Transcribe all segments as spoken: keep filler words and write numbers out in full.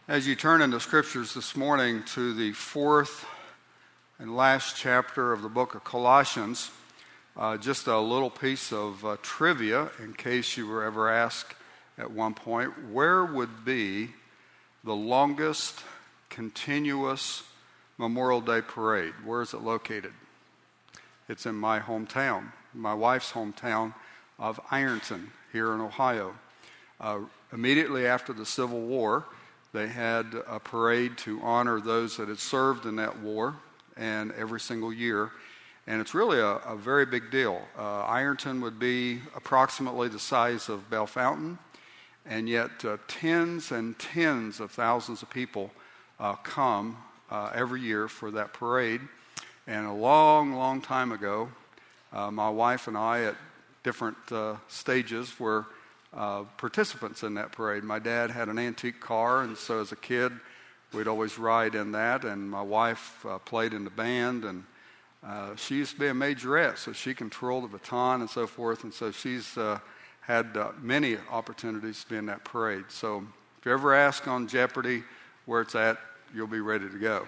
As you turn into scriptures this morning to the fourth and last chapter of the book of Colossians, uh, just a little piece of uh, trivia in case you were ever asked at one point, where would be the longest continuous Memorial Day parade? Where is it located? It's in my hometown, my wife's hometown of Ironton here in Ohio. Uh, immediately after the Civil War, they had a parade to honor those that had served in that war, and every single year. And it's really a, a very big deal. Uh, Ironton would be approximately the size of Bellefontaine, and yet uh, tens and tens of thousands of people uh, come uh, every year for that parade. And a long, long time ago, uh, my wife and I at different uh, stages were Uh, participants in that parade. My dad had an antique car, and so as a kid, we'd always ride in that, and my wife uh, played in the band, and uh, she used to be a majorette, so she controlled the baton and so forth, and so she's uh, had uh, many opportunities to be in that parade. So if you ever ask on Jeopardy where it's at, you'll be ready to go.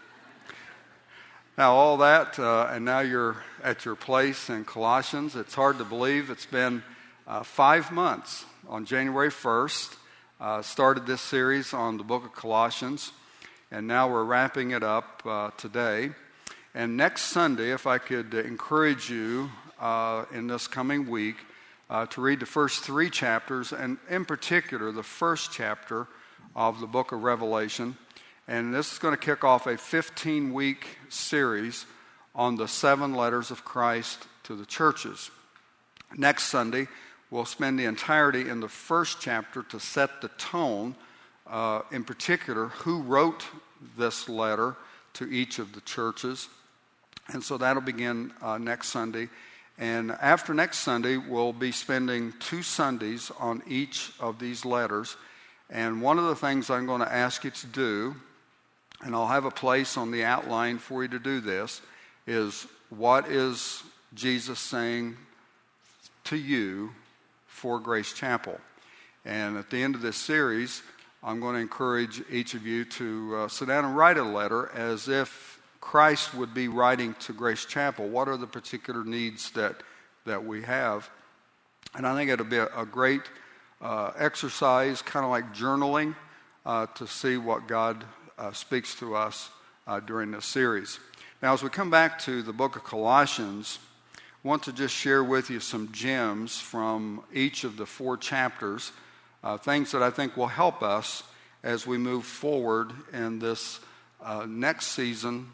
Now, all that, uh, and now you're at your place in Colossians. It's hard to believe it's been Uh, five months. On January first, uh, started this series on the book of Colossians, and now we're wrapping it up uh, today. And next Sunday, if I could encourage you uh, in this coming week uh, to read the first three chapters, and in particular the first chapter of the book of Revelation. And this is going to kick off a fifteen-week series on the seven letters of Christ to the churches. Next Sunday, we'll spend the entirety in the first chapter to set the tone, uh, in particular, who wrote this letter to each of the churches. And so that'll begin uh, next Sunday. And after next Sunday, we'll be spending two Sundays on each of these letters. And one of the things I'm going to ask you to do, and I'll have a place on the outline for you to do this, is what is Jesus saying to you for Grace Chapel? And at the end of this series, I'm going to encourage each of you to uh, sit down and write a letter as if Christ would be writing to Grace Chapel. What are the particular needs that that we have? And I think it'll be a, a great uh, exercise, kind of like journaling, uh, to see what God uh, speaks to us uh, during this series. Now, as we come back to the book of Colossians, I want to just share with you some gems from each of the four chapters, uh, things that I think will help us as we move forward in this uh, next season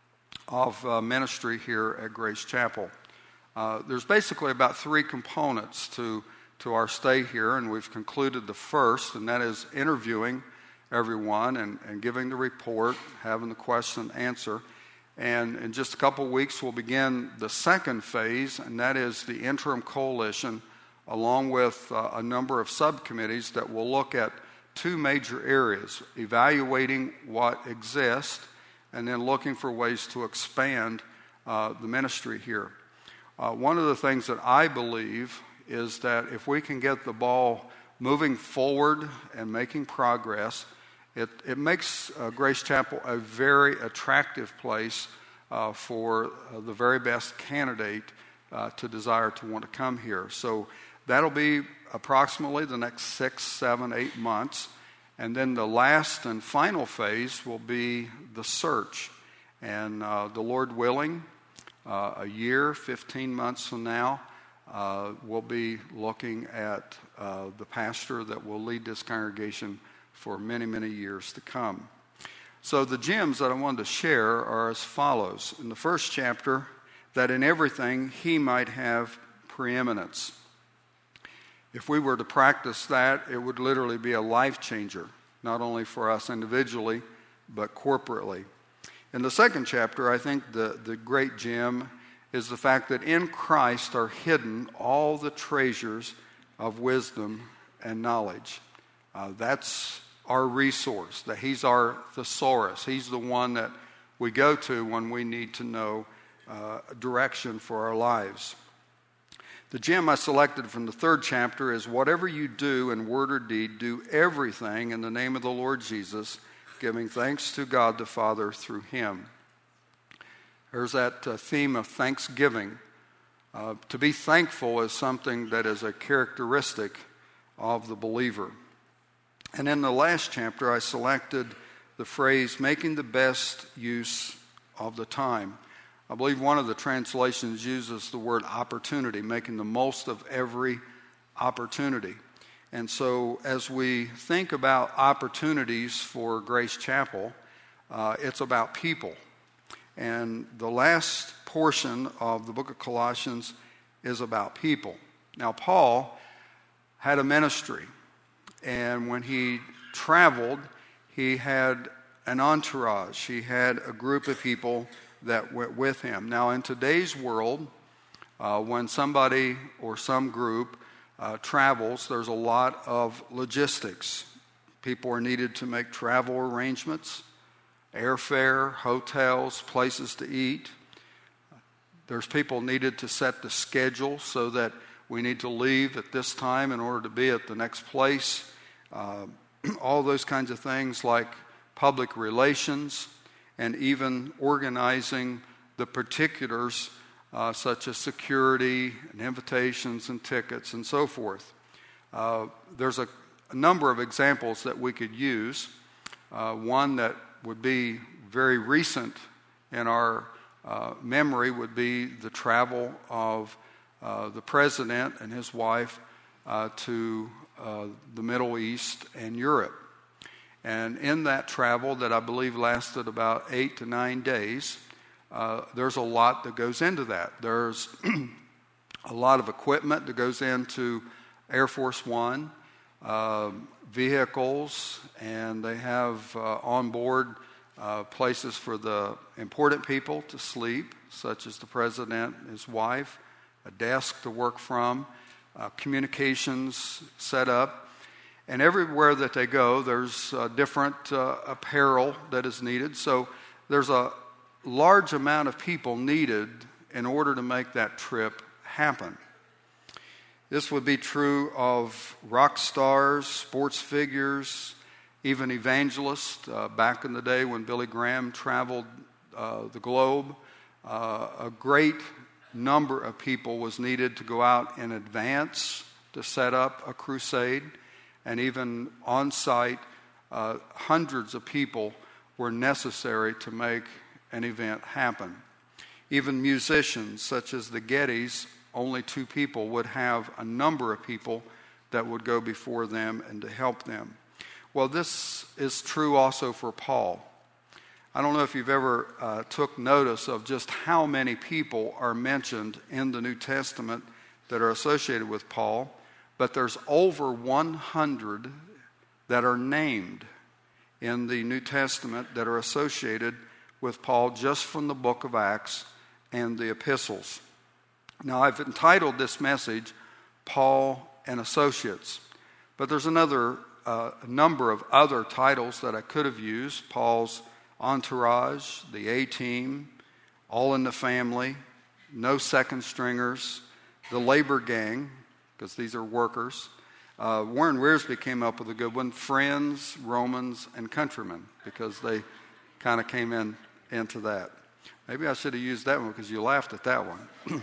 of uh, ministry here at Grace Chapel. Uh, there's basically about three components to, to our stay here, and we've concluded the first, and that is interviewing everyone and, and giving the report, having the question and answer. And in just a couple of weeks, we'll begin the second phase, and that is the interim coalition, along with uh, a number of subcommittees that will look at two major areas: evaluating what exists, and then looking for ways to expand uh, the ministry here. Uh, one of the things that I believe is that if we can get the ball moving forward and making progress, It, it makes uh, Grace Chapel a very attractive place uh, for uh, the very best candidate uh, to desire to want to come here. So that'll be approximately the next six, seven, eight months. And then the last and final phase will be the search. And uh, the Lord willing, uh, a year, fifteen months from now, uh, we'll be looking at uh, the pastor that will lead this congregation for many, many years to come. So the gems that I wanted to share are as follows. In the first chapter, that in everything he might have preeminence. If we were to practice that, it would literally be a life changer, not only for us individually, but corporately. In the second chapter, I think the, the great gem is the fact that in Christ are hidden all the treasures of wisdom and knowledge. Uh, that's our resource, that he's our thesaurus. He's the one that we go to when we need to know uh, direction for our lives. The gem I selected from the third chapter is, whatever you do in word or deed, do everything in the name of the Lord Jesus, giving thanks to God the Father through him. There's that uh, theme of thanksgiving. Uh, to be thankful is something that is a characteristic of the believer. And in the last chapter, I selected the phrase, making the best use of the time. I believe one of the translations uses the word opportunity, making the most of every opportunity. And so as we think about opportunities for Grace Chapel, uh, it's about people. And the last portion of the book of Colossians is about people. Now, Paul had a ministry, and when he traveled, he had an entourage. He had a group of people that went with him. Now, in today's world, uh, when somebody or some group uh, travels, there's a lot of logistics. People are needed to make travel arrangements, airfare, hotels, places to eat. There's people needed to set the schedule so that we need to leave at this time in order to be at the next place. Uh, all those kinds of things like public relations, and even organizing the particulars uh, such as security and invitations and tickets and so forth. Uh, there's a, a number of examples that we could use. Uh, one that would be very recent in our uh, memory would be the travel of uh, the president and his wife uh, to uh, the Middle East and Europe. And in that travel that I believe lasted about eight to nine days, uh, there's a lot that goes into that. There's a lot of equipment that goes into Air Force One, uh, vehicles, and they have uh, on board uh, places for the important people to sleep, such as the president and his wife, a desk to work from, uh, communications set up. And everywhere that they go, there's uh, different uh, apparel that is needed. So there's a large amount of people needed in order to make that trip happen. This would be true of rock stars, sports figures, even evangelists. Uh, back in the day when Billy Graham traveled uh, the globe, uh, a great number of people was needed to go out in advance to set up a crusade. And even on site, uh, hundreds of people were necessary to make an event happen. Even musicians such as the Gettys, only two people would have a number of people that would go before them and to help them. Well, this is true also for Paul. I don't know if you've ever uh, took notice of just how many people are mentioned in the New Testament that are associated with Paul. But there's over one hundred that are named in the New Testament that are associated with Paul just from the book of Acts and the epistles. Now, I've entitled this message, Paul and Associates. But there's another uh, number of other titles that I could have used. Paul's Entourage, the A-Team, All in the Family, No Second Stringers, the Labor Gang, because these are workers. Uh, Warren Wiersbe came up with a good one, Friends, Romans, and Countrymen, because they kind of came in into that. Maybe I should have used that one because you laughed at that one.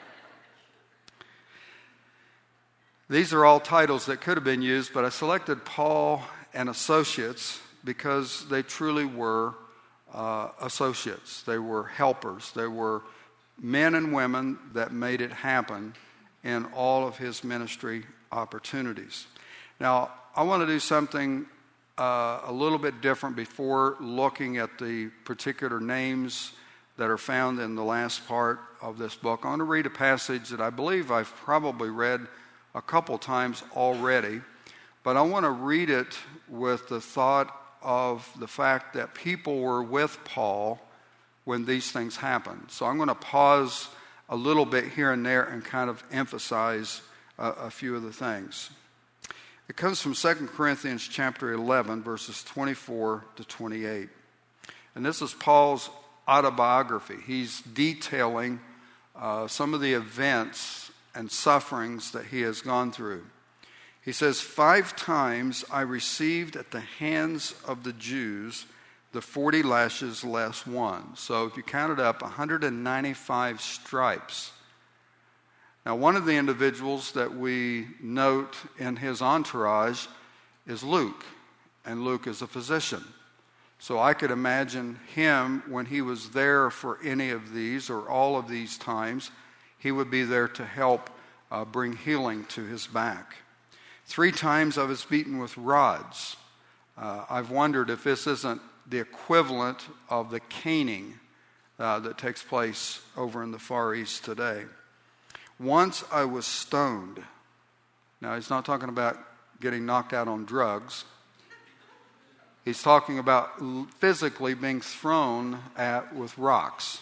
These are all titles that could have been used, but I selected Paul and Associates because they truly were uh, associates. They were helpers. They were men and women that made it happen in all of his ministry opportunities. Now, I want to do something uh, a little bit different before looking at the particular names that are found in the last part of this book. I want to read a passage that I believe I've probably read a couple times already, but I want to read it with the thought of the fact that people were with Paul when these things happened. So I'm going to pause a little bit here and there and kind of emphasize uh, a few of the things. It comes from Second Corinthians chapter eleven, verses twenty-four to twenty-eight. And this is Paul's autobiography. He's detailing uh, some of the events and sufferings that he has gone through. He says, five times I received at the hands of the Jews the forty lashes less one. So if you count it up, one hundred ninety-five stripes. Now, one of the individuals that we note in his entourage is Luke, and Luke is a physician. So I could imagine him when he was there for any of these or all of these times, he would be there to help uh, bring healing to his back. Three times I was beaten with rods. Uh, I've wondered if this isn't the equivalent of the caning uh, that takes place over in the Far East today. Once I was stoned. Now, he's not talking about getting knocked out on drugs. He's talking about physically being thrown at with rocks.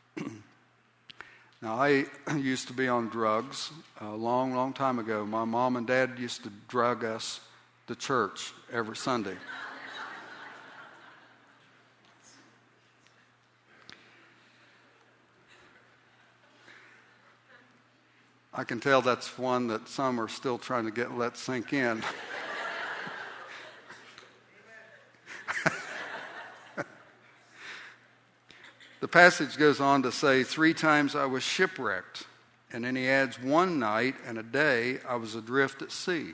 Now, I used to be on drugs a long, long time ago. My mom and dad used to drug us to church every Sunday. I can tell that's one that some are still trying to get let sink in. The passage goes on to say, three times I was shipwrecked. And then he adds, one night and a day I was adrift at sea.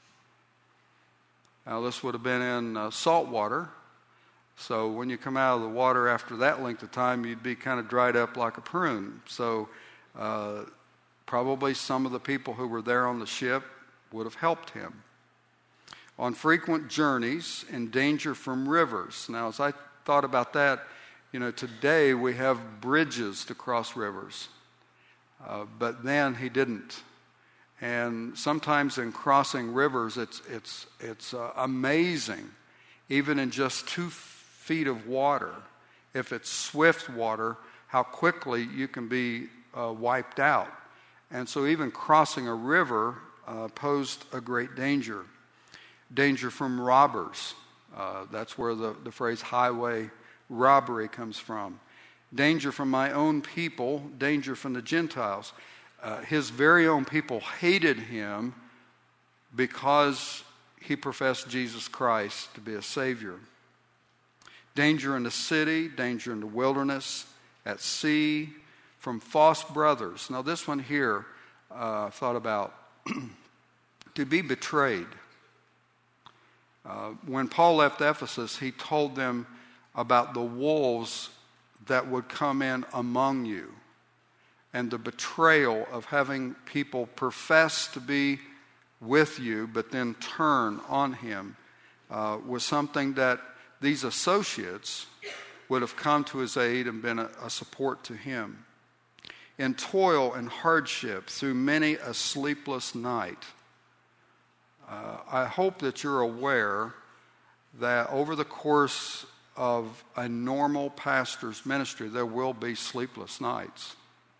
Now this would have been in uh, salt water. So when you come out of the water after that length of time, you'd be kind of dried up like a prune. So uh, probably some of the people who were there on the ship would have helped him. On frequent journeys, in danger from rivers. Now as I thought about that, you know, today we have bridges to cross rivers, uh, but then he didn't. And sometimes in crossing rivers, it's it's it's uh, amazing, even in just two feet of water, if it's swift water, how quickly you can be uh, wiped out. And so even crossing a river uh, posed a great danger. Danger from robbers. Uh, that's where the, the phrase highway robbery comes from. Danger from my own people, danger from the Gentiles. Uh, his very own people hated him because he professed Jesus Christ to be a Savior. Danger in the city, danger in the wilderness, at sea, from false brothers. Now this one here, uh, I thought about, to be betrayed. Uh, when Paul left Ephesus, he told them about the wolves that would come in among you, and the betrayal of having people profess to be with you but then turn on him uh, was something that these associates would have come to his aid and been a, a support to him. In toil and hardship through many a sleepless night. Uh, I hope that you're aware that over the course of a normal pastor's ministry, there will be sleepless nights.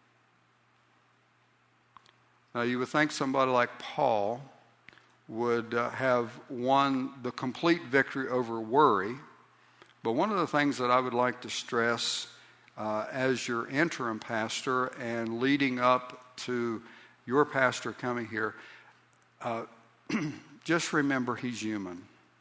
Now, you would think somebody like Paul would uh, have won the complete victory over worry, but one of the things that I would like to stress uh, as your interim pastor and leading up to your pastor coming here, uh, just remember he's human.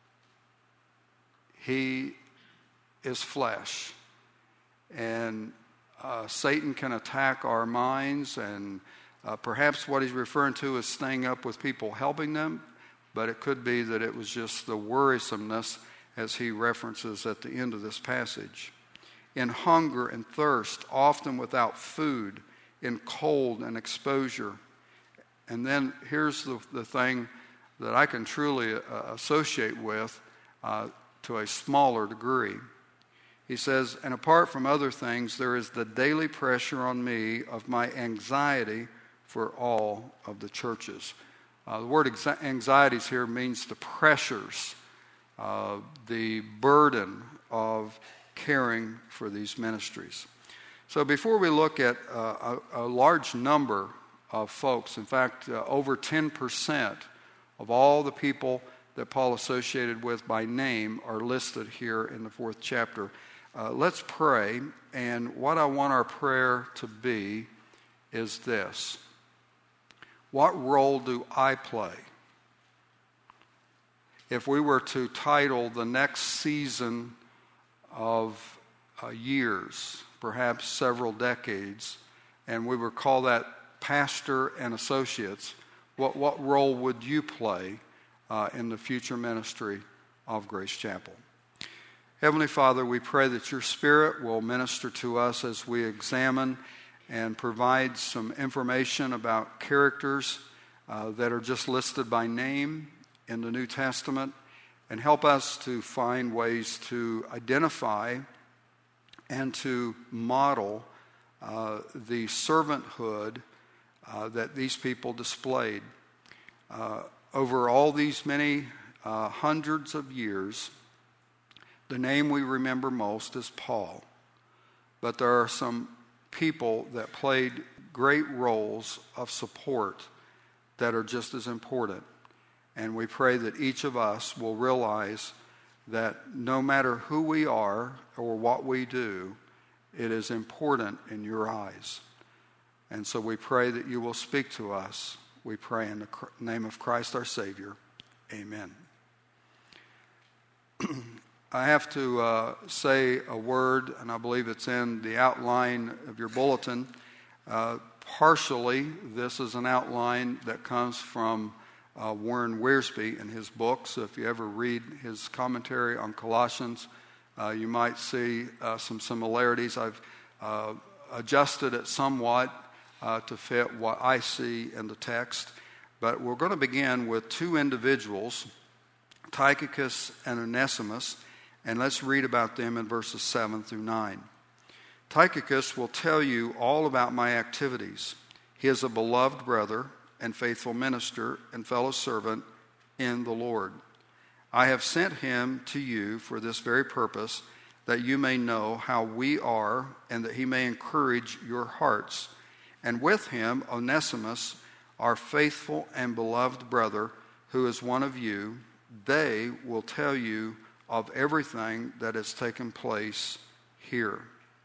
He is flesh. And uh, Satan can attack our minds, and uh, perhaps what he's referring to is staying up with people helping them, but it could be that it was just the worrisomeness as he references at the end of this passage. In hunger and thirst, often without food, in cold and exposure. And then here's the, the thing that I can truly uh, associate with uh, to a smaller degree. He says, and apart from other things, there is the daily pressure on me of my anxiety for all of the churches. Uh, the word exa- anxieties here means the pressures, uh, the burden of caring for these ministries. So before we look at uh, a, a large number of folks, in fact, uh, over ten percent of all the people that Paul associated with by name are listed here in the fourth chapter. Uh, let's pray, and what I want our prayer to be is this. What role do I play? If we were to title the next season of uh, years, perhaps several decades, and we would call that Pastor and Associates, what, what role would you play uh, in the future ministry of Grace Chapel? Heavenly Father, we pray that your Spirit will minister to us as we examine and provide some information about characters uh, that are just listed by name in the New Testament, and help us to find ways to identify and to model uh, the servanthood uh, that these people displayed. Uh, over all these many uh, hundreds of years, the name we remember most is Paul. But there are some people that played great roles of support that are just as important. And we pray that each of us will realize that no matter who we are or what we do, it is important in your eyes. And so we pray that you will speak to us. We pray in the name of Christ our Savior. Amen. I have to uh, say a word, and I believe it's in the outline of your bulletin. Uh, partially, this is an outline that comes from uh, Warren Wiersbe in his book. So if you ever read his commentary on Colossians, uh, you might see uh, some similarities. I've uh, adjusted it somewhat uh, to fit what I see in the text. But we're going to begin with two individuals, Tychicus and Onesimus. And let's read about them in verses seven through nine. Tychicus will tell you all about my activities. He is a beloved brother and faithful minister and fellow servant in the Lord. I have sent him to you for this very purpose, that you may know how we are and that he may encourage your hearts. And with him, Onesimus, our faithful and beloved brother, who is one of you. They will tell you of everything that has taken place here.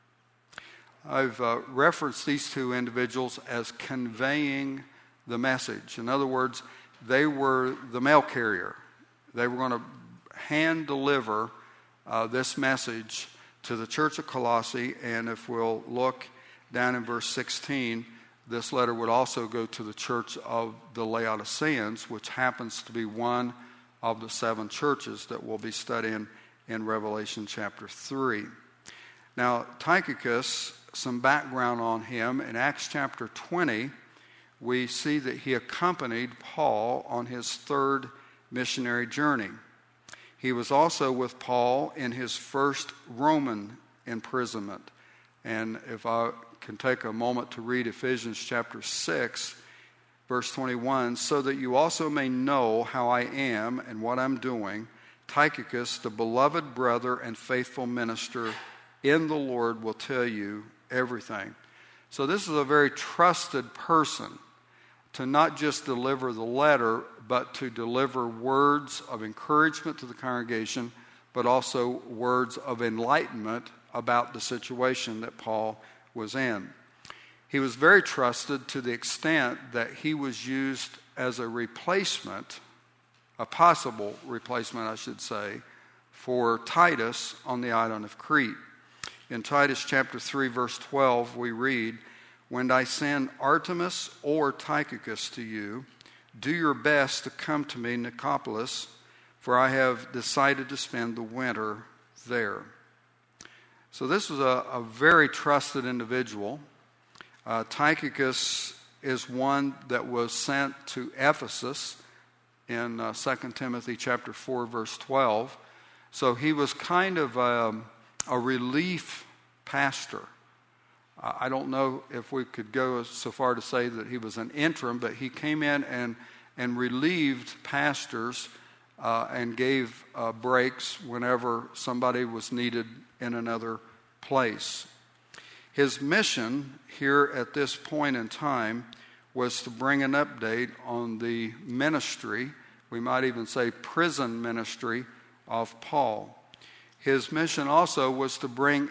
I've uh, referenced these two individuals as conveying the message. In other words, they were the mail carrier. They were going to hand deliver uh, this message to the church of Colossae, and if we'll look down in verse sixteen, this letter would also go to the church of the Laodiceans, which happens to be one of the seven churches that we'll be studying in Revelation chapter three. Now, Tychicus, some background on him. In Acts chapter twenty, we see that he accompanied Paul on his third missionary journey. He was also with Paul in his first Roman imprisonment. And if I can take a moment to read Ephesians chapter six, verse twenty-one, so that you also may know how I am and what I'm doing, Tychicus, the beloved brother and faithful minister in the Lord, will tell you everything. So this is a very trusted person to not just deliver the letter, but to deliver words of encouragement to the congregation, but also words of enlightenment about the situation that Paul was in. He was very trusted to the extent that he was used as a replacement, a possible replacement, I should say, for Titus on the island of Crete. In Titus chapter three, verse twelve, we read, "When I send Artemas or Tychicus to you, do your best to come to me, Nicopolis, for I have decided to spend the winter there." So this was a, a very trusted individual. Uh, Tychicus is one that was sent to Ephesus in uh, Second Timothy chapter four, verse twelve. So he was kind of um, a relief pastor. Uh, I don't know if we could go so far to say that he was an interim, but he came in and, and relieved pastors uh, and gave uh, breaks whenever somebody was needed in another place. His mission here at this point in time was to bring an update on the ministry, we might even say prison ministry, of Paul. His mission also was to bring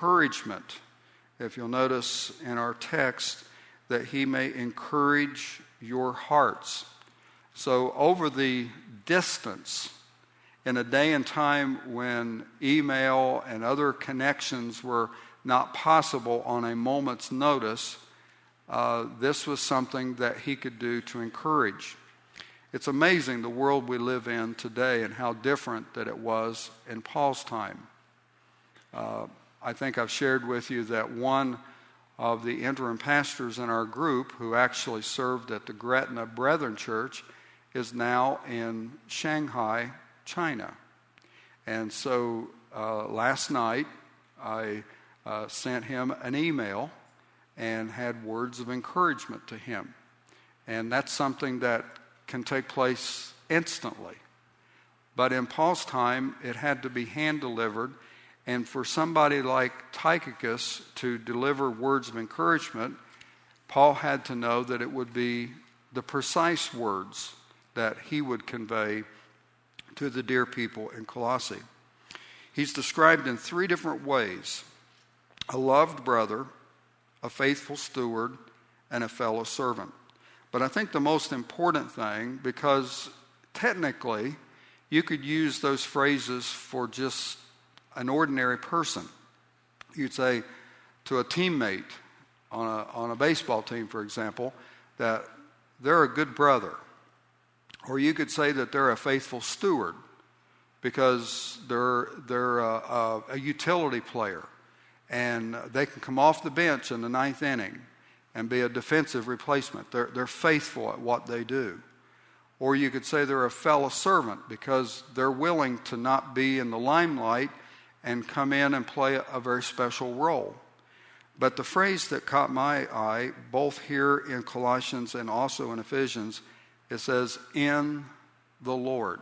encouragement. If you'll notice in our text, that he may encourage your hearts. So over the distance, in a day and time when email and other connections were not possible on a moment's notice, uh, this was something that he could do to encourage. It's amazing the world we live in today and how different that it was in Paul's time. Uh, I think I've shared with you that one of the interim pastors in our group who actually served at the Gretna Brethren Church is now in Shanghai, China. And so uh, last night I uh, sent him an email and had words of encouragement to him. And that's something that can take place instantly. But in Paul's time, it had to be hand-delivered. And for somebody like Tychicus to deliver words of encouragement, Paul had to know that it would be the precise words that he would convey to the dear people in Colossae. He's described in three different ways: a loved brother, a faithful steward, and a fellow servant. But I think the most important thing, because technically you could use those phrases for just an ordinary person. You'd say to a teammate on a, on a baseball team, for example, that they're a good brother. Or you could say that they're a faithful steward because they're, they're a, a, a utility player and they can come off the bench in the ninth inning and be a defensive replacement. They're, they're faithful at what they do. Or you could say they're a fellow servant because they're willing to not be in the limelight and come in and play a very special role. But the phrase that caught my eye, both here in Colossians and also in Ephesians, it says, in the Lord.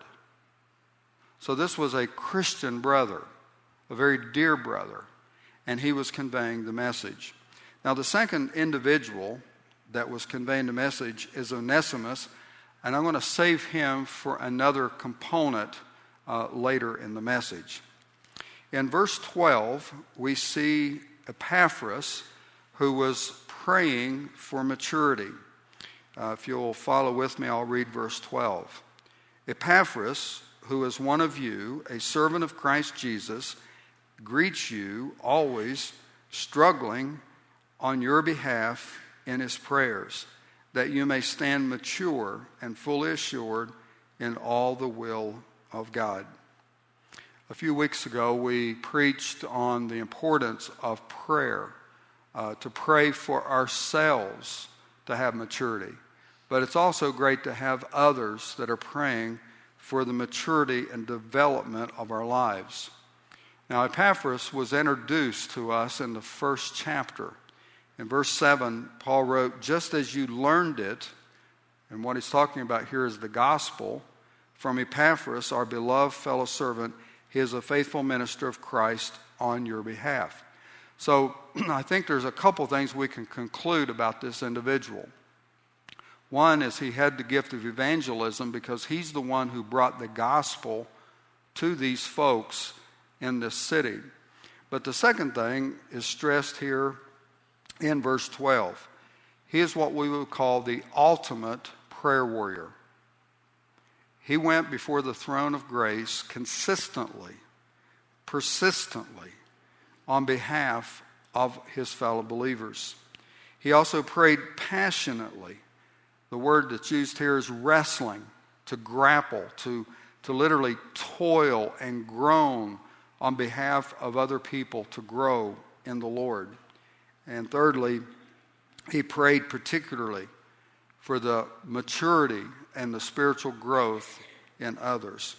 So this was a Christian brother, a very dear brother, and he was conveying the message. Now the second individual that was conveying the message is Onesimus, and I'm going to save him for another component uh, later in the message. In verse twelve, we see Epaphras, who was praying for maturity. Uh, if you'll follow with me, I'll read verse twelve. Epaphras, who is one of you, a servant of Christ Jesus, greets you always, struggling on your behalf in his prayers, that you may stand mature and fully assured in all the will of God. A few weeks ago, we preached on the importance of prayer, uh, to pray for ourselves to have maturity. But it's also great to have others that are praying for the maturity and development of our lives. Now, Epaphras was introduced to us in the first chapter. In verse seven, Paul wrote, just as you learned it, and what he's talking about here is the gospel, from Epaphras, our beloved fellow servant. He is a faithful minister of Christ on your behalf. So I think there's a couple things we can conclude about this individual. One is he had the gift of evangelism because he's the one who brought the gospel to these folks in this city. But the second thing is stressed here in verse twelve. He is what we would call the ultimate prayer warrior. He went before the throne of grace consistently, persistently, on behalf of his fellow believers. He also prayed passionately. The word that's used here is wrestling, to grapple, to, to literally toil and groan on behalf of other people to grow in the Lord. And thirdly, he prayed particularly for the maturity and the spiritual growth in others.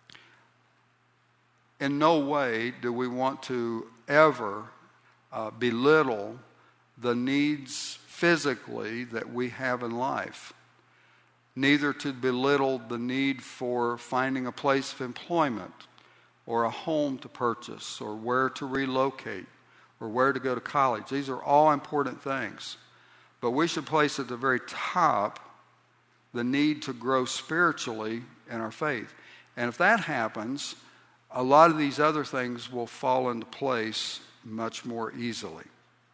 In no way do we want to ever uh, belittle the needs physically that we have in life. Neither to belittle the need for finding a place of employment or a home to purchase or where to relocate or where to go to college. These are all important things. But we should place at the very top the need to grow spiritually in our faith. And if that happens, a lot of these other things will fall into place much more easily.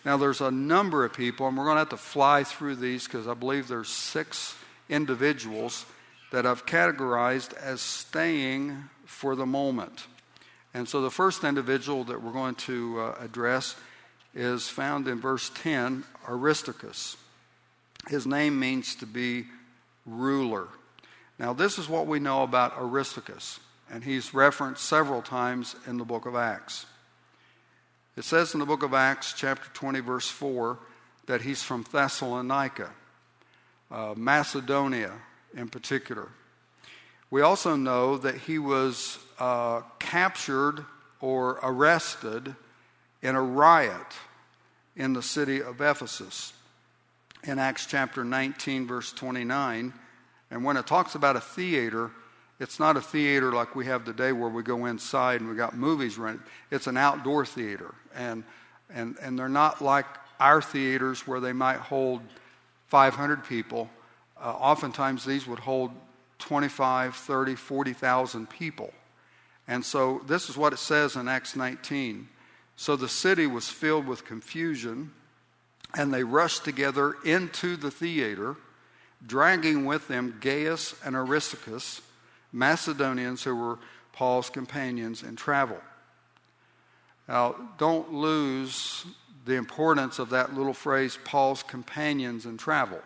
Now, there's a number of people, and we're going to have to fly through these because I believe there's six individuals that I've categorized as staying for the moment. And so the first individual that we're going to uh, address is found in verse ten, Aristarchus. His name means to be ruler. Now, this is what we know about Aristarchus, and he's referenced several times in the book of Acts. It says in the book of Acts, chapter twenty, verse four, that he's from Thessalonica, uh, Macedonia in particular. We also know that he was uh, captured or arrested in a riot in the city of Ephesus in Acts chapter nineteen, verse twenty-nine. And when it talks about a theater, it's not a theater like we have today where we go inside and we got movies rented. It's an outdoor theater. And, and, and they're not like our theaters where they might hold five hundred people. Uh, oftentimes these would hold twenty-five, thirty, forty thousand people. And so this is what it says in Acts nineteen. So the city was filled with confusion, and they rushed together into the theater, dragging with them Gaius and Aristarchus, Macedonians who were Paul's companions in travel. Now, don't lose the importance of that little phrase, Paul's companions in travel.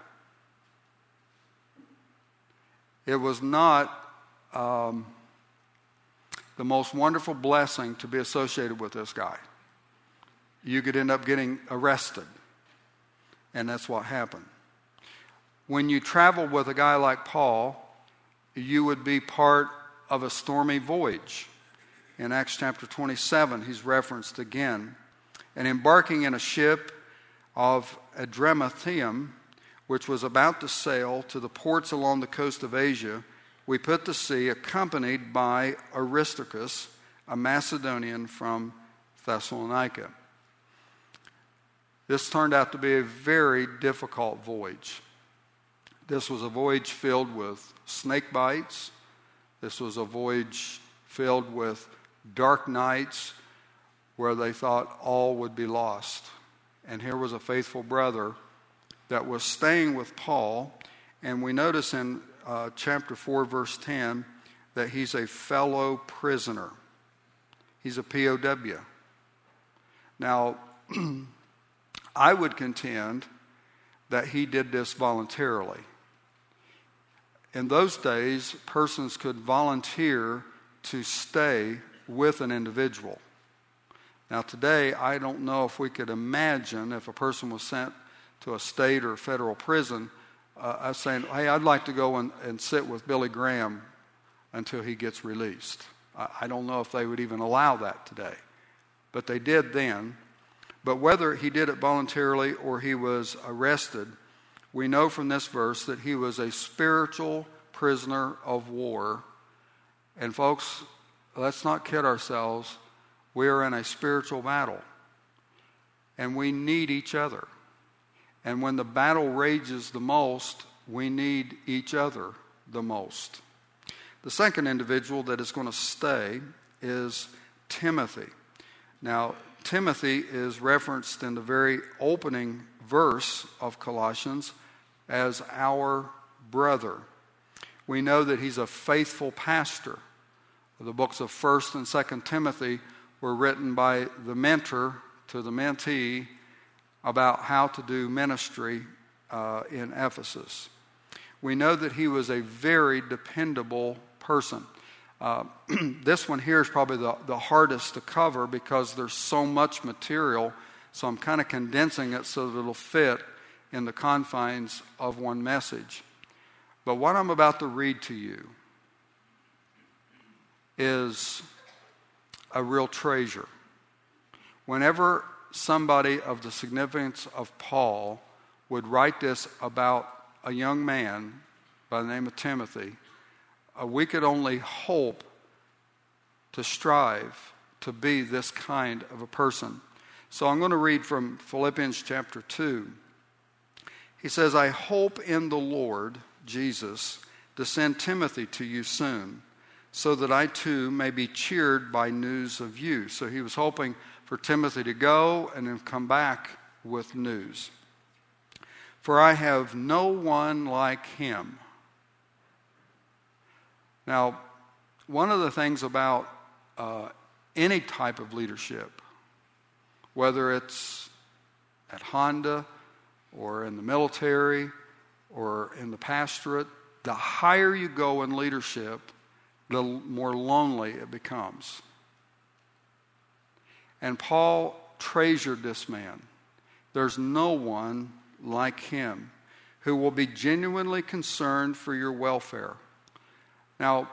It was not um, the most wonderful blessing to be associated with this guy. You could end up getting arrested, and that's what happened. When you travel with a guy like Paul, you would be part of a stormy voyage. In Acts chapter twenty-seven, he's referenced again. And embarking in a ship of Adramyttium, which was about to sail to the ports along the coast of Asia, we put to sea accompanied by Aristarchus, a Macedonian from Thessalonica. This turned out to be a very difficult voyage. This was a voyage filled with snake bites. This was a voyage filled with dark nights where they thought all would be lost. And here was a faithful brother that was staying with Paul. And we notice in uh, chapter four, verse ten, that he's a fellow prisoner. He's a P O W. Now, I would contend that he did this voluntarily. In those days, persons could volunteer to stay with an individual. Now today, I don't know if we could imagine if a person was sent to a state or federal prison, uh, us saying, hey, I'd like to go and, and sit with Billy Graham until he gets released. I, I don't know if they would even allow that today. But they did then. But whether he did it voluntarily or he was arrested, we know from this verse that he was a spiritual prisoner of war. And folks, let's not kid ourselves. We are in a spiritual battle. And we need each other. And when the battle rages the most, we need each other the most. The second individual that is going to stay is Timothy. Now, Timothy is referenced in the very opening verse of Colossians as our brother. We know that he's a faithful pastor. The books of First and Second Timothy were written by the mentor to the mentee about how to do ministry uh, in Ephesus. We know that he was a very dependable person. Uh, this one here is probably the, the hardest to cover because there's so much material, so I'm kind of condensing it so that it'll fit in the confines of one message. But what I'm about to read to you is a real treasure. Whenever somebody of the significance of Paul would write this about a young man by the name of Timothy, uh, we could only hope to strive to be this kind of a person. So I'm going to read from Philippians chapter two. He says, I hope in the Lord Jesus to send Timothy to you soon, so that I too may be cheered by news of you. So he was hoping for Timothy to go and then come back with news. For I have no one like him. Now, one of the things about uh, any type of leadership, whether it's at Honda or in the military or in the pastorate, the higher you go in leadership, the more lonely it becomes. And Paul treasured this man. There's no one like him who will be genuinely concerned for your welfare. Now,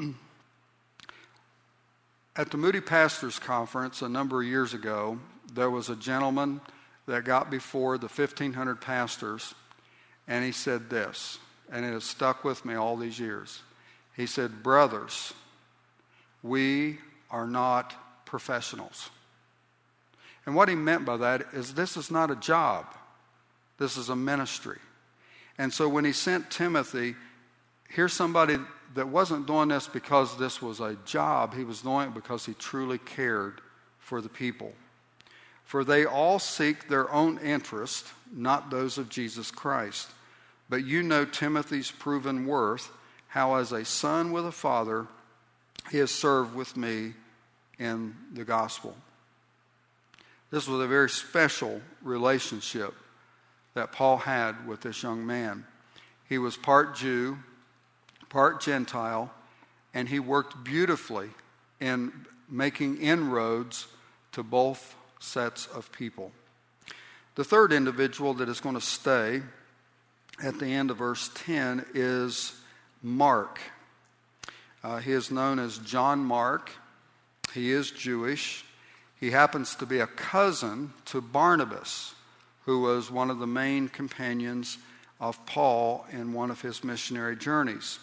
at the Moody Pastors Conference a number of years ago, there was a gentleman that got before the fifteen hundred pastors, and he said this, and it has stuck with me all these years. He said, "Brothers, we are not professionals." And what he meant by that is this is not a job. This is a ministry. And so when he sent Timothy, here's somebody that wasn't doing this because this was a job. He was doing it because he truly cared for the people. For they all seek their own interest, not those of Jesus Christ. But you know Timothy's proven worth, how as a son with a father, he has served with me in the gospel. This was a very special relationship that Paul had with this young man. He was part Jew, part Gentile, and he worked beautifully in making inroads to both sets of people. The third individual that is going to stay at the end of verse ten is Mark. Uh, he is known as John Mark. He is Jewish. He happens to be a cousin to Barnabas, who was one of the main companions of Paul in one of his missionary journeys.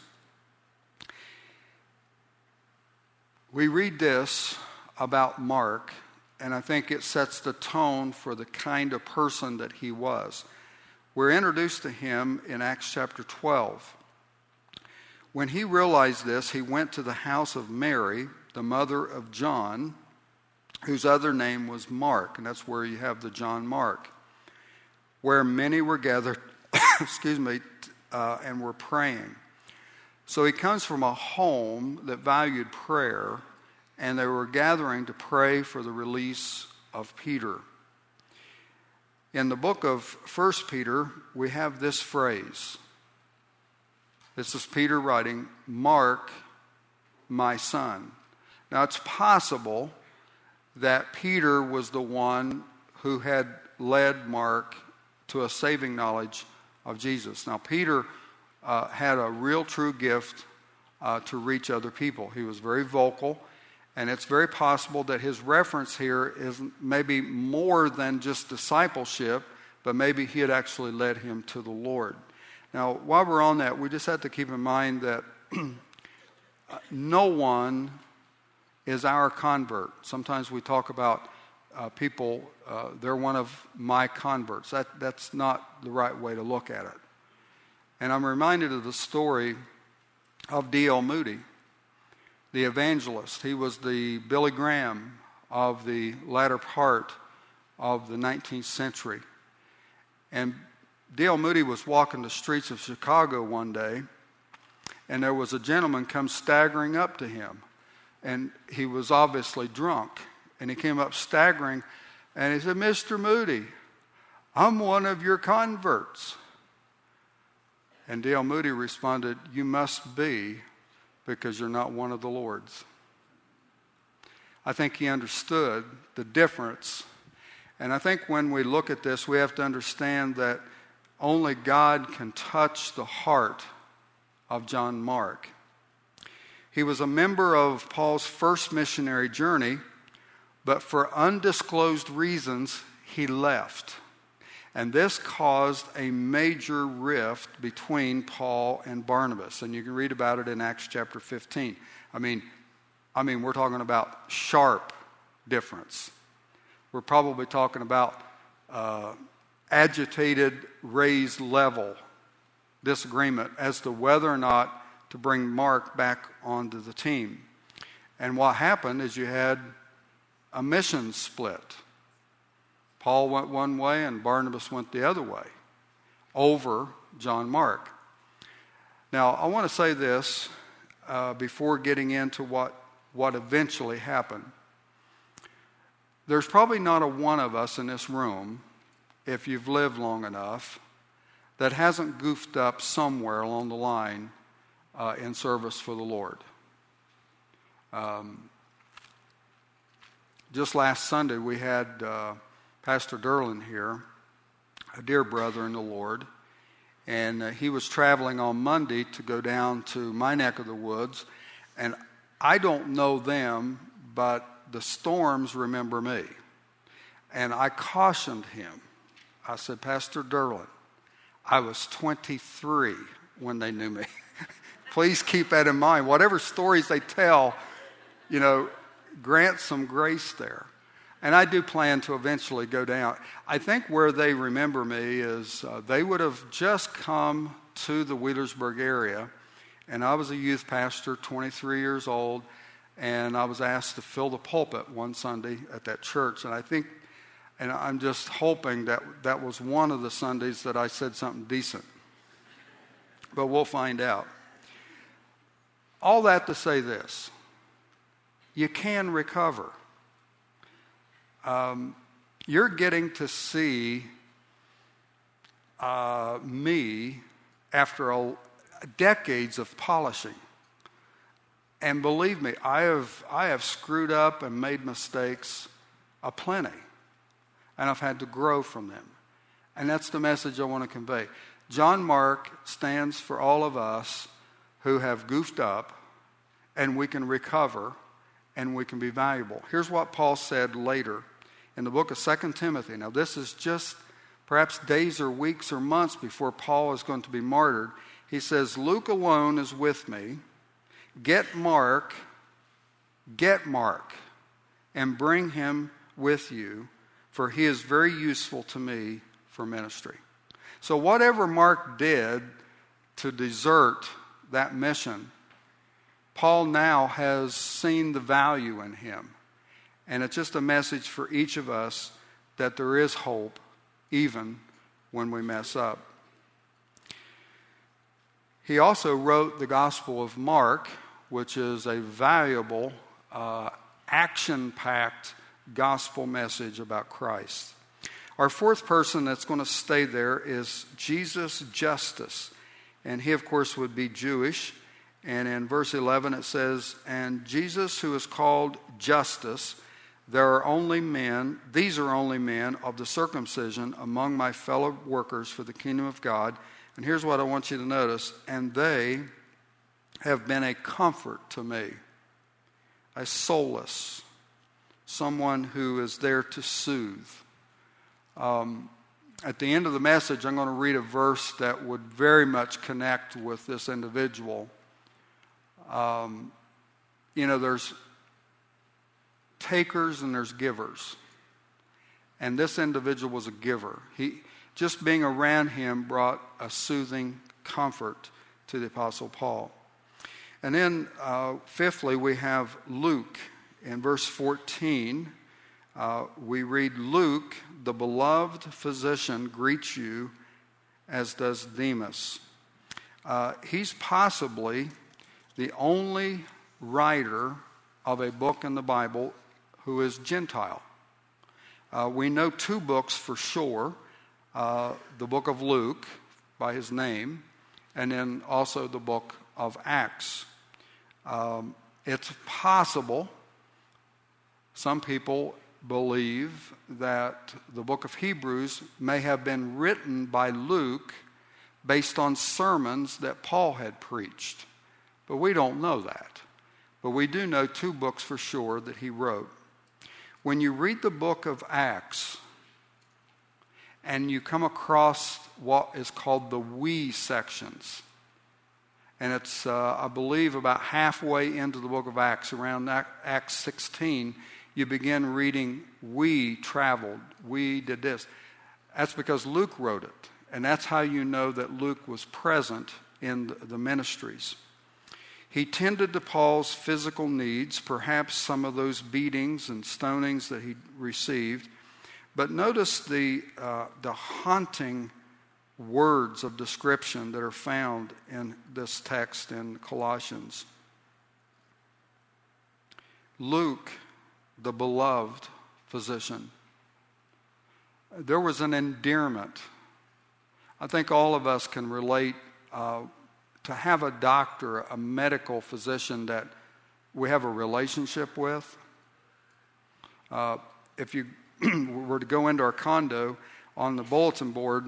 We read this about Mark, and I think it sets the tone for the kind of person that he was. We're introduced to him in Acts chapter twelve. When he realized this, he went to the house of Mary, the mother of John, whose other name was Mark, and that's where you have the John Mark, where many were gathered, excuse me, uh, and were praying. So he comes from a home that valued prayer, and they were gathering to pray for the release of Peter. In the book of First Peter, we have this phrase. This is Peter writing, "Mark, my son." Now, it's possible that Peter was the one who had led Mark to a saving knowledge of Jesus. Now, Peter uh, had a real true gift uh, to reach other people. He was very vocal, and it's very possible that his reference here is maybe more than just discipleship, but maybe he had actually led him to the Lord. Now, while we're on that, we just have to keep in mind that no one is our convert. Sometimes we talk about uh, people, uh, they're one of my converts. That, that's not the right way to look at it. And I'm reminded of the story of D L Moody, the evangelist. He was the Billy Graham of the latter part of the nineteenth century. And D L Moody was walking the streets of Chicago one day, and there was a gentleman come staggering up to him. And he was obviously drunk. And he came up staggering, and he said, "Mister Moody, I'm one of your converts." And D L Moody responded, "You must be, because you're not one of the Lord's." I think he understood the difference. And I think when we look at this, we have to understand that only God can touch the heart of John Mark. He was a member of Paul's first missionary journey, but for undisclosed reasons, he left. And this caused a major rift between Paul and Barnabas. And you can read about it in Acts chapter fifteen. I mean, I mean, we're talking about sharp difference. We're probably talking about uh, agitated, raised level disagreement as to whether or not to bring Mark back onto the team. And what happened is you had a mission split. Paul went one way and Barnabas went the other way over John Mark. Now, I want to say this uh, before getting into what, what eventually happened. There's probably not a one of us in this room, if you've lived long enough, that hasn't goofed up somewhere along the line uh, in service for the Lord. Um, just last Sunday, we had uh, Pastor Derlin here, a dear brother in the Lord, and uh, he was traveling on Monday to go down to my neck of the woods, and I don't know them, but the storms remember me. And I cautioned him. I said, Pastor Derlin, I was twenty-three when they knew me. Please keep that in mind. Whatever stories they tell, you know, grant some grace there. And I do plan to eventually go down. I think where they remember me is uh, they would have just come to the Wheelersburg area, and I was a youth pastor, twenty-three years old, and I was asked to fill the pulpit one Sunday at that church. And I think, and I'm just hoping that that was one of the Sundays that I said something decent. But we'll find out. All that to say this. You can recover. Um, you're getting to see uh, me after a, decades of polishing. And believe me, I have I have screwed up and made mistakes aplenty. And I've had to grow from them. And that's the message I want to convey. John Mark stands for all of us who have goofed up, and we can recover, and we can be valuable. Here's what Paul said later in the book of Second Timothy. Now, this is just perhaps days or weeks or months before Paul is going to be martyred. He says, Luke alone is with me. Get Mark, get Mark, and bring him with you, for he is very useful to me for ministry. So whatever Mark did to desert that mission, Paul now has seen the value in him. And it's just a message for each of us that there is hope even when we mess up. He also wrote the Gospel of Mark, which is a valuable, uh, action-packed gospel message about Christ. Our fourth person that's going to stay there is Jesus Justus. And he, of course, would be Jewish. And in verse eleven it says, and Jesus, who is called Justus, there are only men, these are only men of the circumcision among my fellow workers for the kingdom of God. And here's what I want you to notice. And they have been a comfort to me, a solace, someone who is there to soothe. Um, at the end of the message, I'm going to read a verse that would very much connect with this individual. Um, you know, there's takers and there's givers. And this individual was a giver. He, just being around him brought a soothing comfort to the Apostle Paul. And then, uh, fifthly, we have Luke. In verse fourteen, uh, we read, Luke, the beloved physician, greets you, as does Demas. Uh, he's possibly the only writer of a book in the Bible who is Gentile. Uh, we know two books for sure, uh, the book of Luke by his name, and then also the book of Acts. Um, it's possible, some people believe that the book of Hebrews may have been written by Luke based on sermons that Paul had preached. But we don't know that. But we do know two books for sure that he wrote. When you read the book of Acts and you come across what is called the we sections, and it's, uh, I believe, about halfway into the book of Acts, around Acts sixteen, you begin reading, we traveled, we did this. That's because Luke wrote it. And that's how you know that Luke was present in the ministries. He tended to Paul's physical needs, perhaps some of those beatings and stonings that he received. But notice the, uh, the haunting words of description that are found in this text in Colossians. Luke, the beloved physician. There was an endearment. I think all of us can relate uh, to have a doctor, a medical physician that we have a relationship with. Uh, if you were to go into our condo, on the bulletin board,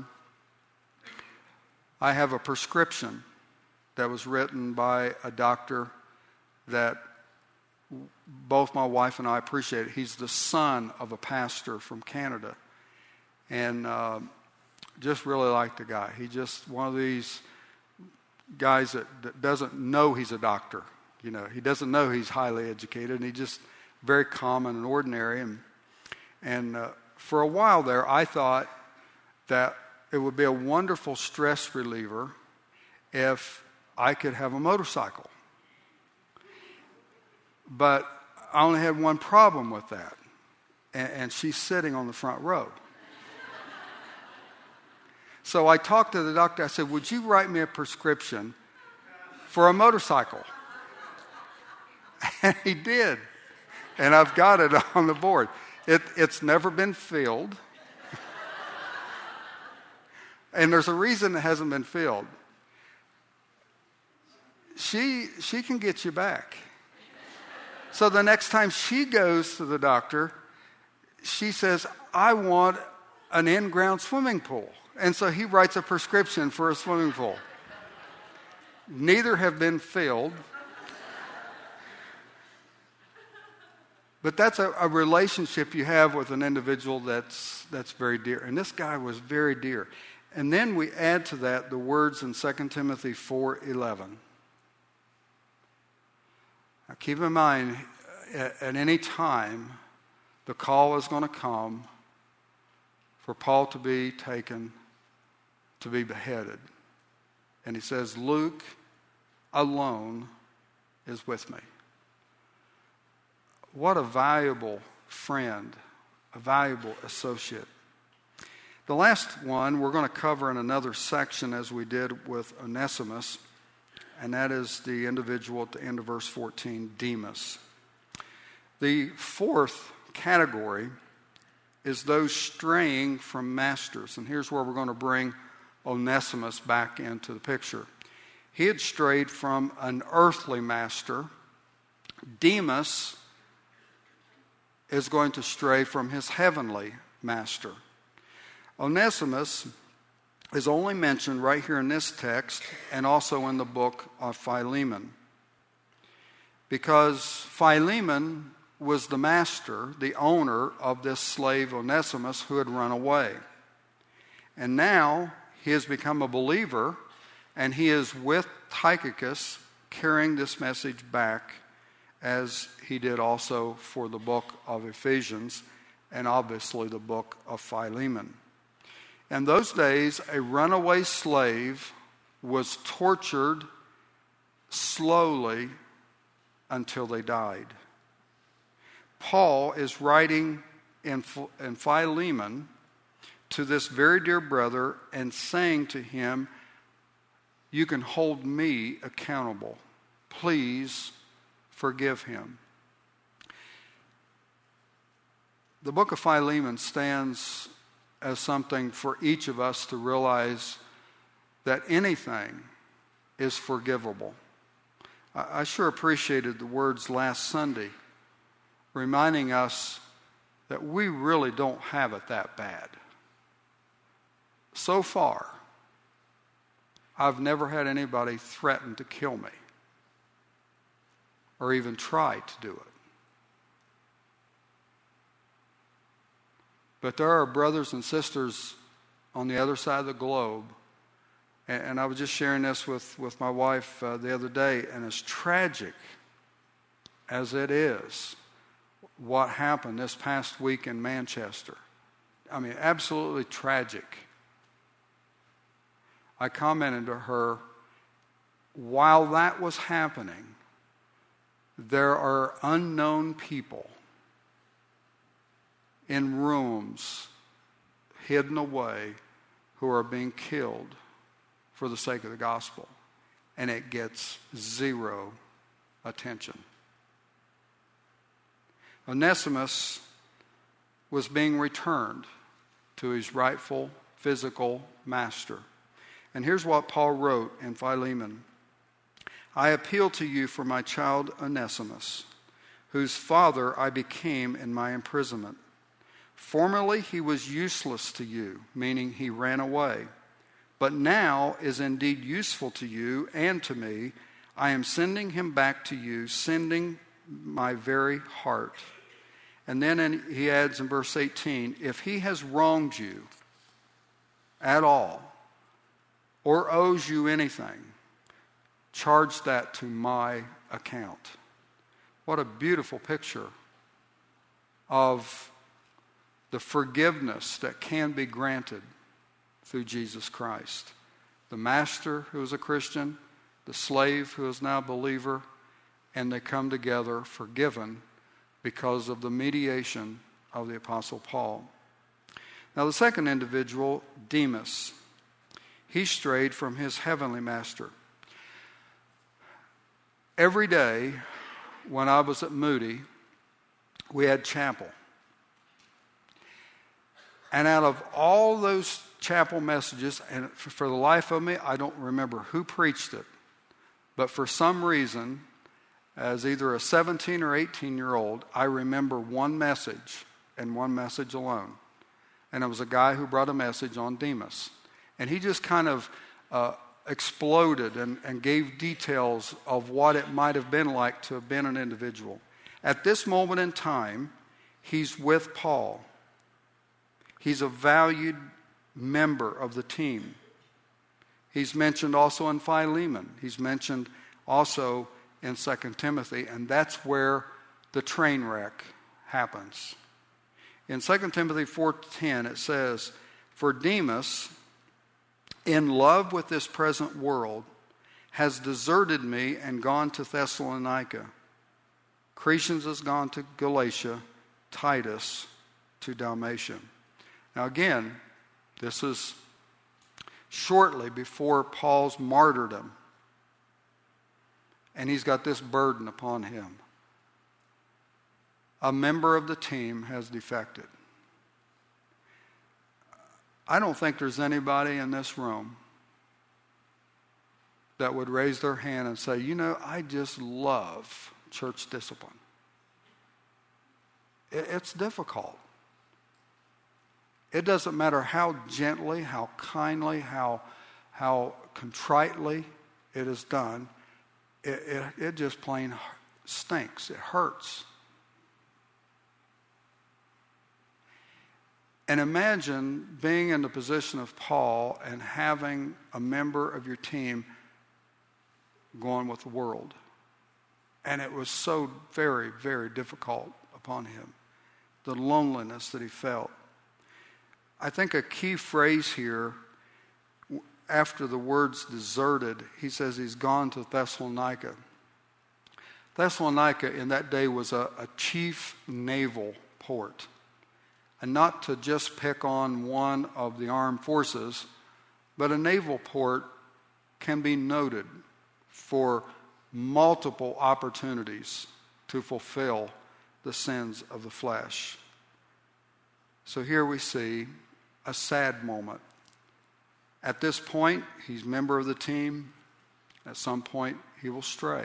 I have a prescription that was written by a doctor that both my wife and I appreciate. He's the son of a pastor from Canada. And uh, just really like the guy. He's just one of these guys that, that doesn't know he's a doctor. You know, he doesn't know he's highly educated, and he's just very common and ordinary. And, and uh, for a while there, I thought that it would be a wonderful stress reliever if I could have a motorcycle. But I only had one problem with that, and, and she's sitting on the front row. So I talked to the doctor. I said, would you write me a prescription for a motorcycle? And he did. And I've got it on the board. It, it's never been filled. And there's a reason it hasn't been filled. She, she can get you back. So the next time she goes to the doctor, she says, I want an in-ground swimming pool. And so he writes a prescription for a swimming pool. Neither have been filled. But that's a, a relationship you have with an individual that's that's very dear. And this guy was very dear. And then we add to that the words in Second Timothy four eleven. Now keep in mind, at, at any time, the call is going to come for Paul to be taken to be beheaded. And he says, Luke alone is with me. What a valuable friend, a valuable associate. The last one we're going to cover in another section as we did with Onesimus, and that is the individual at the end of verse fourteen, Demas. The fourth category is those straying from masters. And here's where we're going to bring Onesimus back into the picture. He had strayed from an earthly master. Demas is going to stray from his heavenly master. Onesimus is only mentioned right here in this text and also in the book of Philemon. Because Philemon was the master, the owner of this slave Onesimus who had run away. And now he has become a believer, and he is with Tychicus carrying this message back, as he did also for the book of Ephesians and obviously the book of Philemon. In those days, a runaway slave was tortured slowly until they died. Paul is writing in, in Philemon to this very dear brother and saying to him, you can hold me accountable. Please forgive him. The book of Philemon stands as something for each of us to realize that anything is forgivable. I, I sure appreciated the words last Sunday reminding us that we really don't have it that bad. So far, I've never had anybody threaten to kill me or even try to do it. But there are brothers and sisters on the other side of the globe, and, and I was just sharing this with, with my wife uh, the other day, and as tragic as it is, what happened this past week in Manchester. I mean, absolutely tragic. I commented to her, while that was happening, there are unknown people in rooms hidden away who are being killed for the sake of the gospel. And it gets zero attention. Onesimus was being returned to his rightful physical master. And here's what Paul wrote in Philemon. I appeal to you for my child Onesimus, whose father I became in my imprisonment. Formerly he was useless to you, meaning he ran away, but now is indeed useful to you and to me. I am sending him back to you, sending my very heart. And then in, he adds in verse eighteen, if he has wronged you at all or owes you anything, charge that to my account. What a beautiful picture of the forgiveness that can be granted through Jesus Christ. The master who is a Christian, the slave who is now a believer, and they come together forgiven because of the mediation of the Apostle Paul. Now the second individual, Demas, he strayed from his heavenly master. Every day when I was at Moody, we had chapel. And out of all those chapel messages, and for the life of me, I don't remember who preached it, but for some reason, as either a seventeen or eighteen year old, I remember one message and one message alone. And it was a guy who brought a message on Demas. And he just kind of uh, exploded and, and gave details of what it might have been like to have been an individual. At this moment in time, he's with Paul. He's a valued member of the team. He's mentioned also in Philemon. He's mentioned also in Second Timothy, and that's where the train wreck happens. In Second Timothy four ten, it says, for Demas, in love with this present world, has deserted me and gone to Thessalonica. Crescens has gone to Galatia, Titus to Dalmatia. Now again, this is shortly before Paul's martyrdom. And he's got this burden upon him. A member of the team has defected. I don't think there's anybody in this room that would raise their hand and say, you know, I just love church discipline. It's difficult. It doesn't matter how gently, how kindly, how, how contritely it is done. It, it, it just plain stinks. It hurts. And imagine being in the position of Paul and having a member of your team going with the world. And it was so very, very difficult upon him. The loneliness that he felt. I think a key phrase here, after the words deserted, he says he's gone to Thessalonica. Thessalonica in that day was a, a chief naval port. And not to just pick on one of the armed forces, but a naval port can be noted for multiple opportunities to fulfill the sins of the flesh. So here we see a sad moment. At this point, he's a member of the team. At some point, he will stray.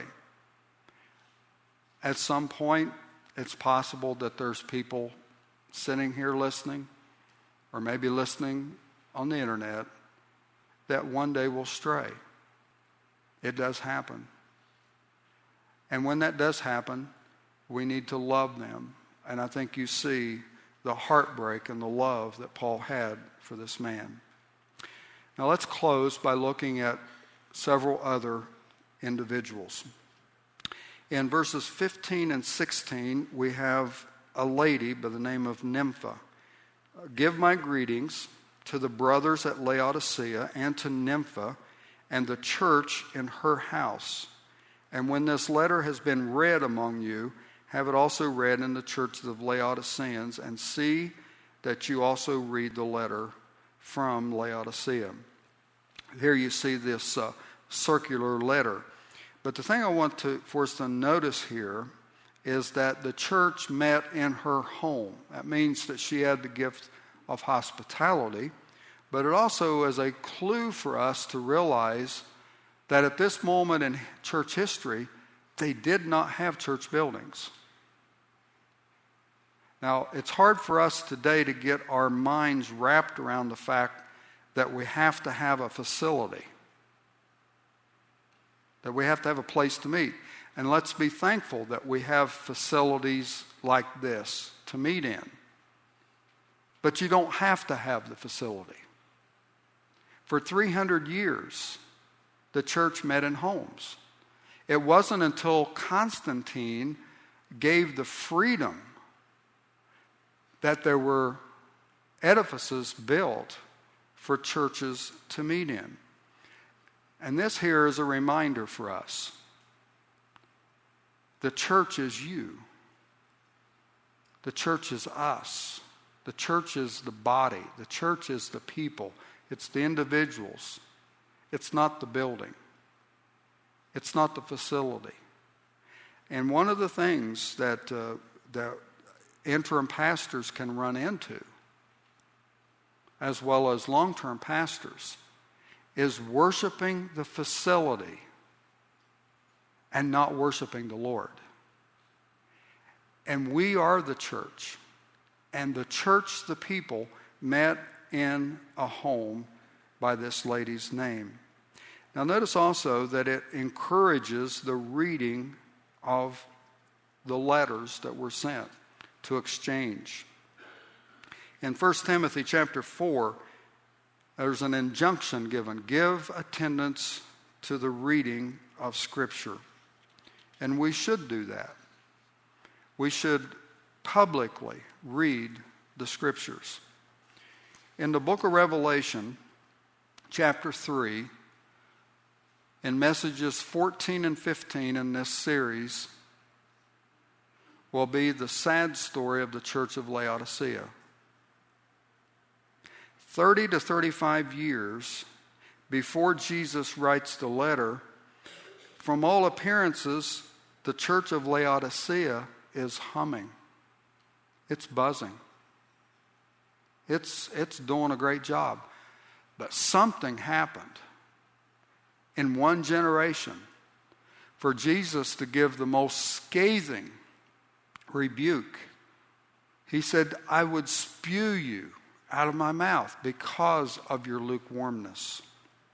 At some point, it's possible that there's people sitting here listening, or maybe listening on the internet, that one day will stray. It does happen. And when that does happen, we need to love them. And I think you see the heartbreak and the love that Paul had for this man. Now let's close by looking at several other individuals. In verses fifteen and sixteen, we have a lady by the name of Nympha. Give my greetings to the brothers at Laodicea and to Nympha and the church in her house. And when this letter has been read among you, have it also read in the churches of Laodiceans, and see that you also read the letter from Laodicea. Here you see this uh, circular letter. But the thing I want to, for us to notice here is that the church met in her home. That means that she had the gift of hospitality, but it also is a clue for us to realize that at this moment in church history, they did not have church buildings. Now, it's hard for us today to get our minds wrapped around the fact that we have to have a facility, that we have to have a place to meet. And let's be thankful that we have facilities like this to meet in. But you don't have to have the facility. For three hundred years, the church met in homes. It wasn't until Constantine gave the freedom that there were edifices built for churches to meet in. And this here is a reminder for us. The church is you. The church is us. The church is the body. The church is the people. It's the individuals. It's not the building. It's not the facility. And one of the things that, uh, that interim pastors can run into, as well as long-term pastors, is worshiping the facility and not worshiping the Lord. And we are the church. And the church, the people, met in a home by this lady's name. Now notice also that it encourages the reading of the letters that were sent to exchange. In First Timothy chapter four, there's an injunction given. Give attendance to the reading of Scripture. And we should do that. We should publicly read the Scriptures. In the book of Revelation, chapter three, in messages fourteen and fifteen in this series, will be the sad story of the church of Laodicea. thirty to thirty-five years before Jesus writes the letter, from all appearances, the church of Laodicea is humming. It's buzzing. It's, it's doing a great job. But something happened in one generation for Jesus to give the most scathing rebuke. He said, I would spew you out of my mouth because of your lukewarmness.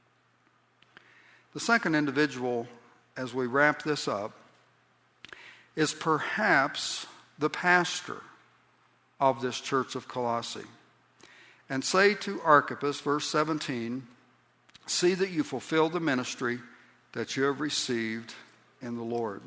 The second individual, as we wrap this up, is perhaps the pastor of this church of Colossae. And say to Archippus, verse seventeen, see that you fulfill the ministry that you have received in the Lord.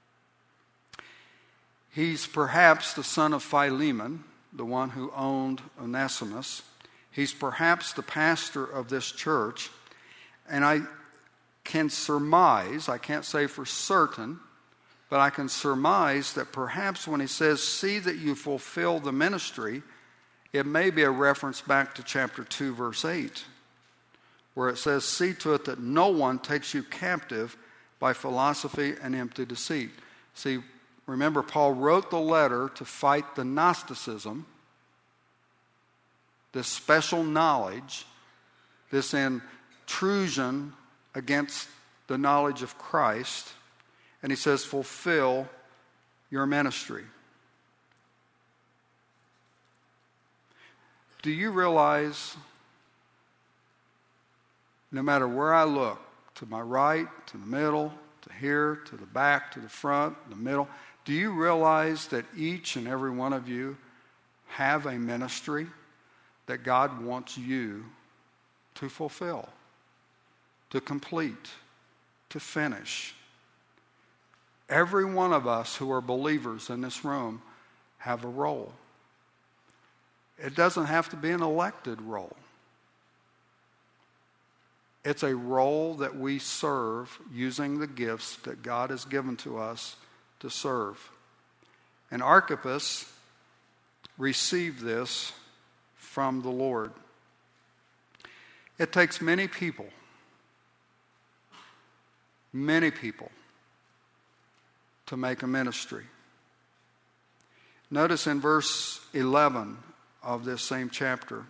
He's perhaps the son of Philemon, the one who owned Onesimus. He's perhaps the pastor of this church. And I can surmise, I can't say for certain, but I can surmise that perhaps when he says, see that you fulfill the ministry, it may be a reference back to chapter two, verse eight, where it says, see to it that no one takes you captive by philosophy and empty deceit. See, remember, Paul wrote the letter to fight the Gnosticism, this special knowledge, this intrusion against the knowledge of Christ. And he says, fulfill your ministry. Do you realize, no matter where I look, to my right, to the middle, to here, to the back, to the front, the middle, do you realize that each and every one of you have a ministry that God wants you to fulfill, to complete, to finish? Every one of us who are believers in this room have a role. It doesn't have to be an elected role. It's a role that we serve using the gifts that God has given to us to serve. And Archippus received this from the Lord. It takes many people, many people, to make a ministry. Notice in verse eleven of this same chapter,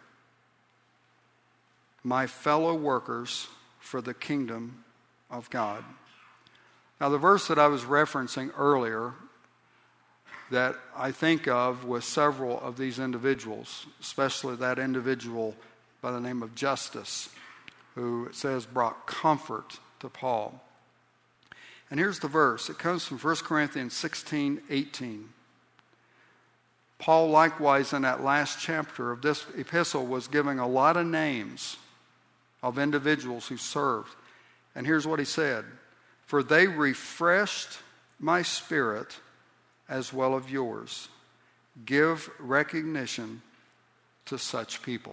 my fellow workers for the kingdom of God. Now, the verse that I was referencing earlier that I think of with several of these individuals, especially that individual by the name of Justus, who it says brought comfort to Paul. And here's the verse. It comes from First Corinthians sixteen eighteen. Paul, likewise, in that last chapter of this epistle, was giving a lot of names of individuals who served. And here's what he said. For they refreshed my spirit as well as yours. Give recognition to such people.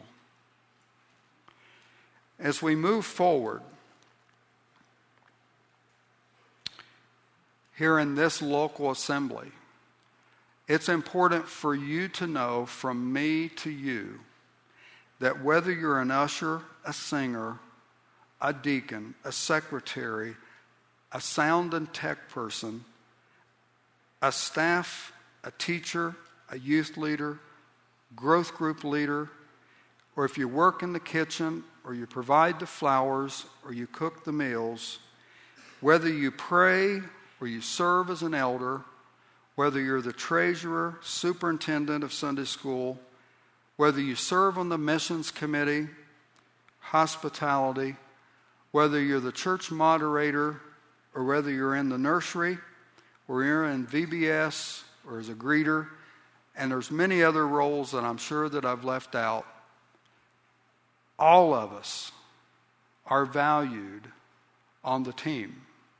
As we move forward, here in this local assembly, it's important for you to know from me to you that whether you're an usher, a singer, a deacon, a secretary, a sound and tech person, a staff, a teacher, a youth leader, growth group leader, or if you work in the kitchen, or you provide the flowers, or you cook the meals, whether you pray or you serve as an elder, whether you're the treasurer, superintendent of Sunday school, whether you serve on the missions committee, hospitality, whether you're the church moderator, or whether you're in the nursery, or you're in V B S, or as a greeter, and there's many other roles that I'm sure that I've left out, all of us are valued on the team.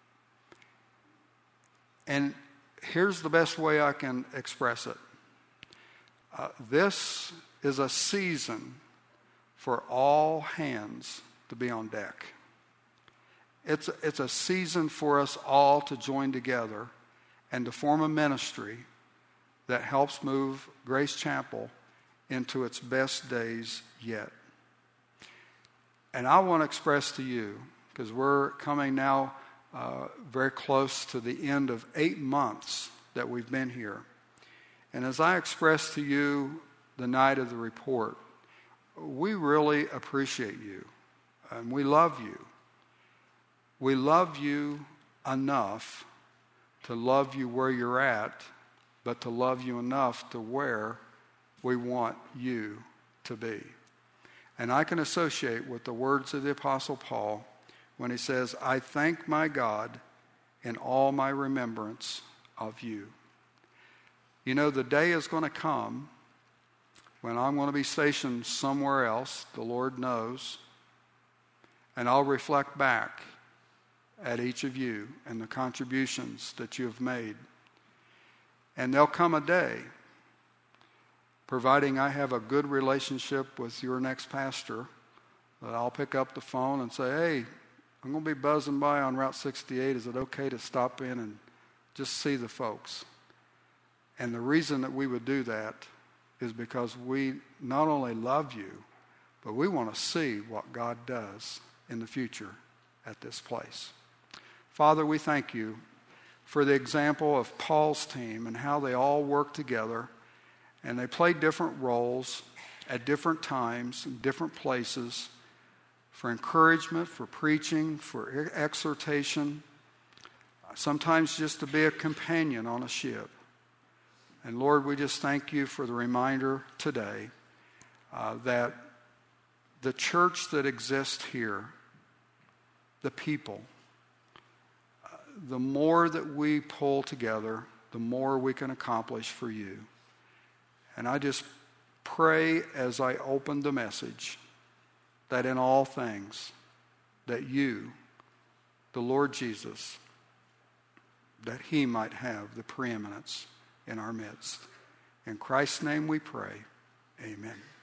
And here's the best way I can express it. Uh, this is a season for all hands to be on deck. It's, it's a season for us all to join together and to form a ministry that helps move Grace Chapel into its best days yet. And I want to express to you, because we're coming now uh, very close to the end of eight months that we've been here. And as I expressed to you the night of the report, we really appreciate you and we love you. We love you enough to love you where you're at, but to love you enough to where we want you to be. And I can associate with the words of the Apostle Paul when he says, I thank my God in all my remembrance of you. You know, the day is going to come when I'm going to be stationed somewhere else, the Lord knows, and I'll reflect back at each of you and the contributions that you have made. And there'll come a day, providing I have a good relationship with your next pastor, that I'll pick up the phone and say, hey, I'm going to be buzzing by on Route sixty-eight. Is it okay to stop in and just see the folks? And the reason that we would do that is because we not only love you, but we want to see what God does in the future at this place. Father, we thank you for the example of Paul's team and how they all work together, and they play different roles at different times in different places for encouragement, for preaching, for exhortation, sometimes just to be a companion on a ship. And Lord, we just thank you for the reminder today uh, that the church that exists here, the people, uh, the more that we pull together, the more we can accomplish for you. And I just pray as I open the message that in all things, that you, the Lord Jesus, that he might have the preeminence in our midst. In Christ's name we pray. Amen.